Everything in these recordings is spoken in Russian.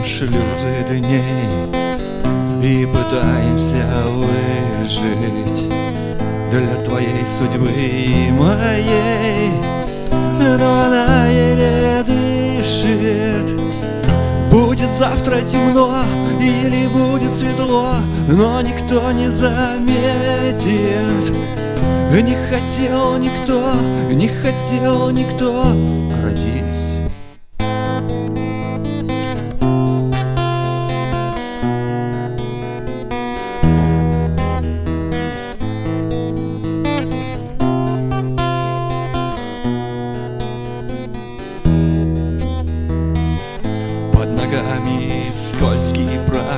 шлюзы дней и пытаемся выжить для твоей судьбы и моей, но она еле дышит. Будет завтра темно или будет светло, но никто не заметит. Не хотел никто, не хотел никто родись. Под ногами скользкий прах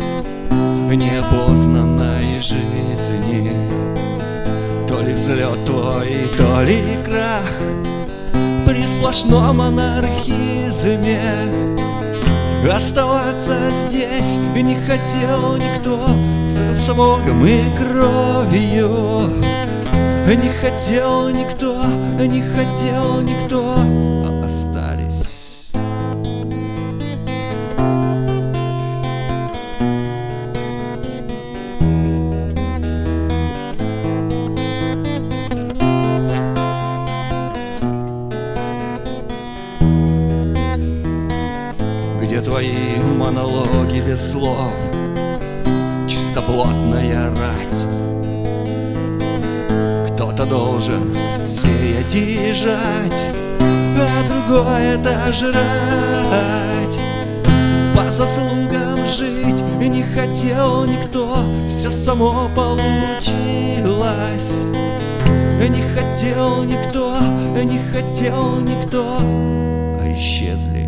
неопознанной жизни. То ли взлет твой, то ли крах при сплошном анархизме. Оставаться здесь не хотел никто, с Богом и кровью. Не хотел никто, не хотел никто, а остались. Где твои монологи без слов, чистоплотная рать? Кто-то должен сеять и жать, а другой это жрать. По заслугам жить не хотел никто, все само получилось. Не хотел никто, не хотел никто, а исчезли.